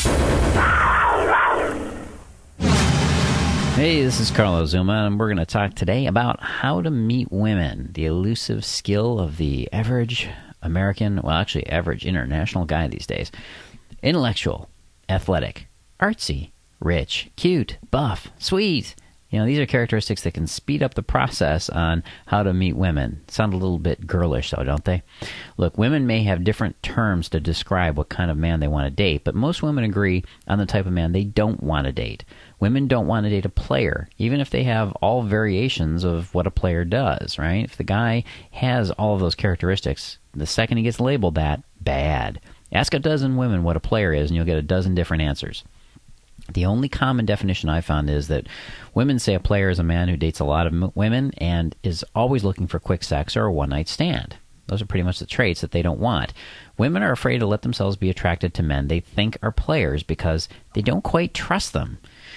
Hey, this is Carlos Zuma, and we're going to talk today about how to meet women, the elusive skill of the average American, well, actually average international guy these days. Intellectual, athletic, artsy, rich, cute, buff, sweet. You know, these are characteristics that can speed up the process on how to meet women. Sound a little bit girlish, though, don't they? Look, women may have different terms to describe what kind of man they want to date, but most women agree on the type of man they don't want to date. Women don't want to date a player, even if they have all variations of what a player does, right? If the guy has all of those characteristics, the second he gets labeled that, bad. Ask a dozen women what a player is, and you'll get a dozen different answers. The only common definition I found is that women say a player is a man who dates a lot of women and is always looking for quick sex or a one-night stand. Those are pretty much the traits that they don't want. Women are afraid to let themselves be attracted to men they think are players because they don't quite trust them.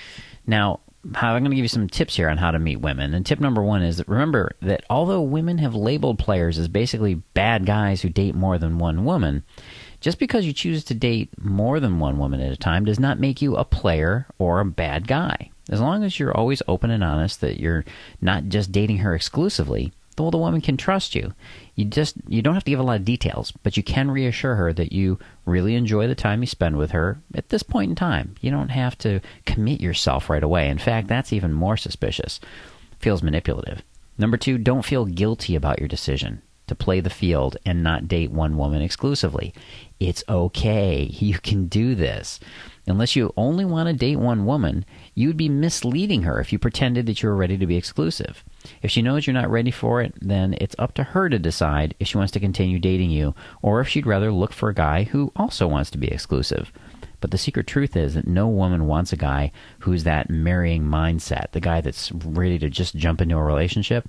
Now, I'm going to give you some tips here on how to meet women. And tip number one is that remember that although women have labeled players as basically bad guys who date more than one woman, just because you choose to date more than one woman at a time does not make you a player or a bad guy. As long as you're always open and honest that you're not just dating her exclusively, the woman can trust you. You don't have to give a lot of details, but you can reassure her that you really enjoy the time you spend with her at this point in time. You don't have to commit yourself right away. In fact, that's even more suspicious. Feels manipulative. Number two, don't feel guilty about your decision to play the field and not date one woman exclusively. It's okay. You can do this. Unless you only want to date one woman, you would be misleading her if you pretended that you were ready to be exclusive. If she knows you're not ready for it, then it's up to her to decide if she wants to continue dating you or if she'd rather look for a guy who also wants to be exclusive. But the secret truth is that no woman wants a guy who's that marrying mindset, the guy that's ready to just jump into a relationship.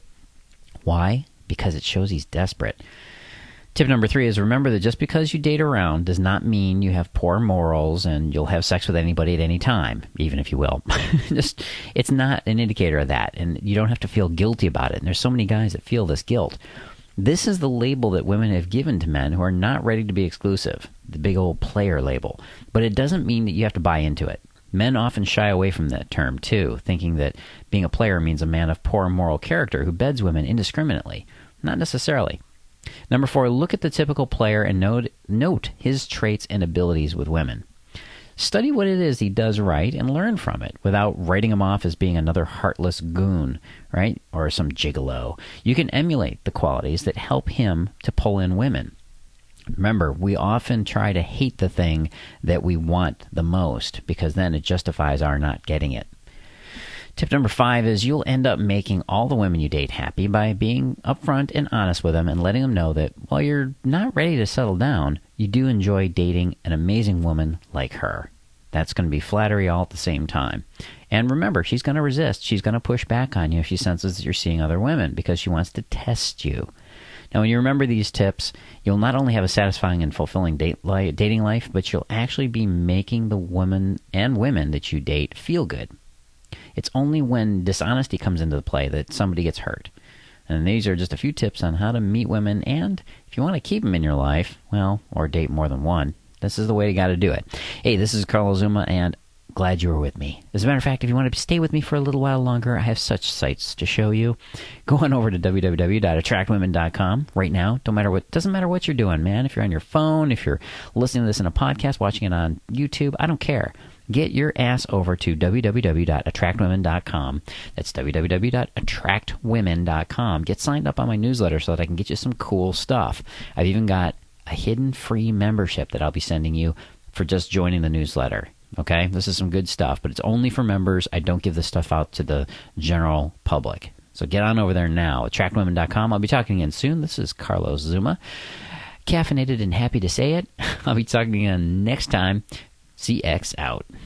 Why? Because it shows he's desperate. Tip number three is remember that just because you date around does not mean you have poor morals and you'll have sex with anybody at any time, even if you will. It's not an indicator of that, and you don't have to feel guilty about it. And there's so many guys that feel this guilt. This is the label that women have given to men who are not ready to be exclusive, the big old player label. But it doesn't mean that you have to buy into it. Men often shy away from that term, too, thinking that being a player means a man of poor moral character who beds women indiscriminately. Not necessarily. Number four, look at the typical player and note his traits and abilities with women. Study what it is he does right and learn from it without writing him off as being another heartless goon, right? Or some gigolo. You can emulate the qualities that help him to pull in women. Remember, we often try to hate the thing that we want the most because then it justifies our not getting it. Tip number five is you'll end up making all the women you date happy by being upfront and honest with them and letting them know that while you're not ready to settle down, you do enjoy dating an amazing woman like her. That's going to be flattery all at the same time. And remember, she's going to resist. She's going to push back on you if she senses that you're seeing other women because she wants to test you. Now, when you remember these tips, you'll not only have a satisfying and fulfilling dating life, but you'll actually be making the woman and women that you date feel good. It's only when dishonesty comes into play that somebody gets hurt. And these are just a few tips on how to meet women, and if you want to keep them in your life, well, or date more than one, this is the way you got to do it. Hey, this is Carlos Zuma, and glad you were with me. As a matter of fact, if you want to stay with me for a little while longer, I have such sights to show you. Go on over to www.attractwomen.com right now. Doesn't matter what you're doing, man. If you're on your phone, if you're listening to this in a podcast, watching it on YouTube, I don't care. Get your ass over to www.attractwomen.com. That's www.attractwomen.com. Get signed up on my newsletter so that I can get you some cool stuff. I've even got a hidden free membership that I'll be sending you for just joining the newsletter. Okay? This is some good stuff, but it's only for members. I don't give this stuff out to the general public. So get on over there now, attractwomen.com. I'll be talking again soon. This is Carlos Zuma. Caffeinated and happy to say it. I'll be talking again next time. CX out.